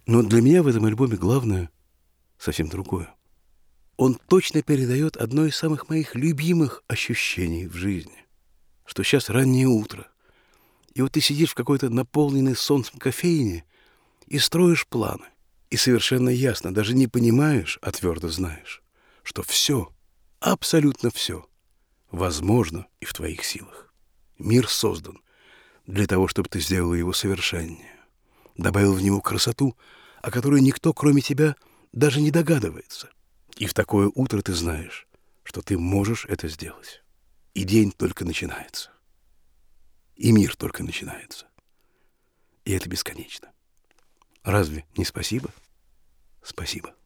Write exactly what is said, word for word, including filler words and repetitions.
Но для меня в этом альбоме главное совсем другое. Он точно передает одно из самых моих любимых ощущений в жизни, что сейчас раннее утро, и вот ты сидишь в какой-то наполненной солнцем кофейне и строишь планы, и совершенно ясно, даже не понимаешь, а твердо знаешь, что все, абсолютно все возможно и в твоих силах. Мир создан для того, чтобы ты сделал его совершеннее, добавил в него красоту, о которой никто, кроме тебя, даже не догадывается. И в такое утро ты знаешь, что ты можешь это сделать. И день только начинается. И мир только начинается. И это бесконечно. Разве не спасибо? Спасибо.